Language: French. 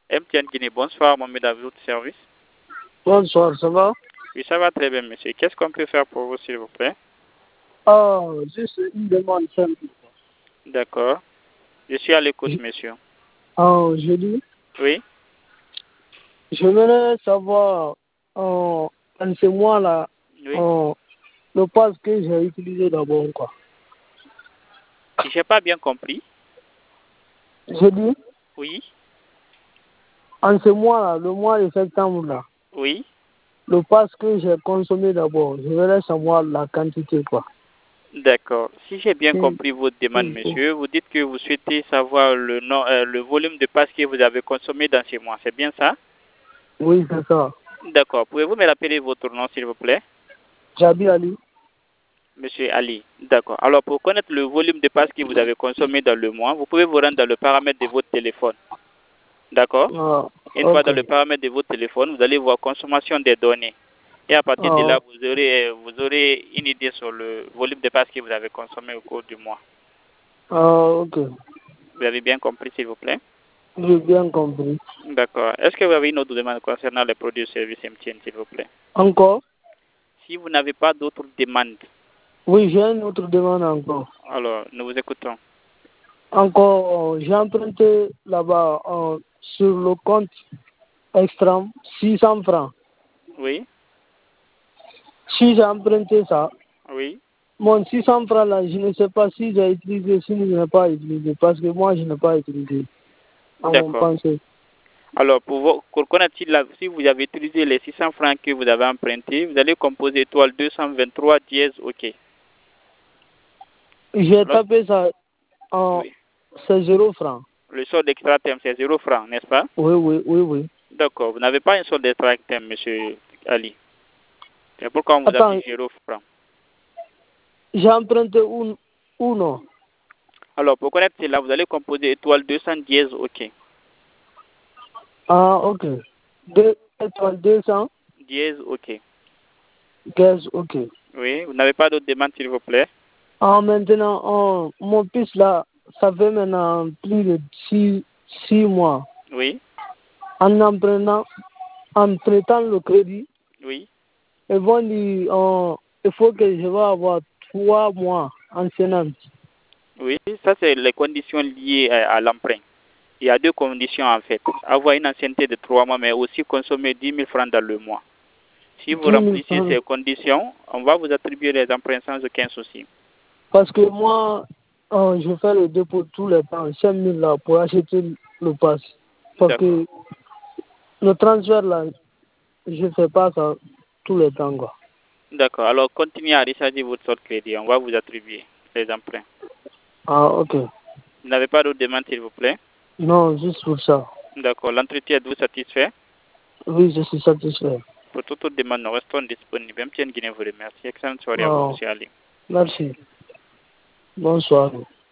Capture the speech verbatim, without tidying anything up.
M T N Guinée, bonsoir, Mohamed à votre service. Bonsoir, ça va? Oui, ça va très bien, monsieur. Qu'est-ce qu'on peut faire pour vous, s'il vous plaît? Oh, juste une demande simple. D'accord. Je suis à l'écoute, monsieur. Oh, je dis, Oui? je voudrais savoir, oh, en ce mois-là, Oui. oh, le pass que j'ai utilisé d'abord, quoi. Si j'ai pas bien compris. Je dis, Oui? en ce mois-là, le mois de septembre-là, Oui? le pass que j'ai consommé d'abord, je voudrais savoir la quantité, quoi. D'accord. Si j'ai bien Si- compris votre demande, si- monsieur, vous dites que vous souhaitez savoir le, nom, euh, le volume de passe que vous avez consommé dans ces mois. C'est bien ça? Oui, c'est ça. D'accord. Pouvez-vous me rappeler votre nom, s'il vous plaît? Jabi Ali. Monsieur Ali. D'accord. Alors, pour connaître le volume de passe que vous avez consommé dans le mois, vous pouvez vous rendre dans le paramètre de votre téléphone. D'accord? Ah, Une fois ok. dans le paramètre de votre téléphone, vous allez voir consommation des données. Et à partir de Ah, là, vous aurez, vous aurez une idée sur le volume de passe que vous avez consommé au cours du mois. ah, ok. Vous avez bien compris, s'il vous plaît? J'ai bien compris. D'accord. Est-ce que vous avez une autre demande concernant les produits et services M T N, s'il vous plaît? Encore? Si vous n'avez pas d'autres demandes, Oui, j'ai une autre demande encore. alors nous vous écoutons. Encore, euh, j'ai emprunté là-bas euh, sur le compte extrême six cents francs. Oui? Si j'ai emprunté ça, Oui? mon six cents francs là, je ne sais pas si j'ai utilisé, si je n'ai pas utilisé, parce que moi je n'ai pas utilisé à mon D'accord. pensée. Alors, pour, vous, pour connaître si, la, si vous avez utilisé les six cents francs que vous avez empruntés, vous allez composer étoile deux cent vingt-trois dièse OK. J'ai Alors, tapé ça en oui. c'est zéro francs. Le solde d'extra terme, c'est zéro francs, n'est-ce pas? Oui, oui, oui, oui. D'accord. Vous n'avez pas un solde d'extra terme, monsieur Ali. C'est pourquoi on vous Attends, affiche zéro francs. j'ai emprunté une, uno. Alors, pour connaître cela, vous allez composer étoile deux cents dièse OK. Ah, ok. Deux, étoile deux cents, Dièse OK. gaz, ok. Oui, vous n'avez pas d'autres demandes, s'il vous plaît? Ah, maintenant, oh, mon fils là, ça fait maintenant plus de six, six mois. Oui, En en prenant, en prêtant le crédit, oui. ils vont dire, oh, il faut que je vais avoir trois mois en séance. Oui, ça c'est les conditions liées à, à l'emprunt. Il y a deux conditions en fait. Avoir une ancienneté de trois mois, mais aussi consommer dix mille francs dans le mois. Si vous dix mille remplissez francs. ces conditions, on va vous attribuer les emprunts sans aucun souci. Parce que moi, oh, je fais le dépôt tous les temps, cinq mille là, pour acheter le pass. Parce D'accord. que le transfert là, je ne fais pas ça tous les temps, quoi. D'accord. Alors continuez à recharger votre sorte crédit. On va vous attribuer les emprunts. Ah, ok. Vous n'avez pas d'autres demandes, s'il vous plaît? Non, juste pour ça. D'accord. L'entretien êtes-vous satisfait? Oui, je suis satisfait. Pour toute autre demande, nous restons disponibles. M T N Guinée vous remercie. Excellente soirée à vous, Oh, monsieur Ali. merci. Bonsoir.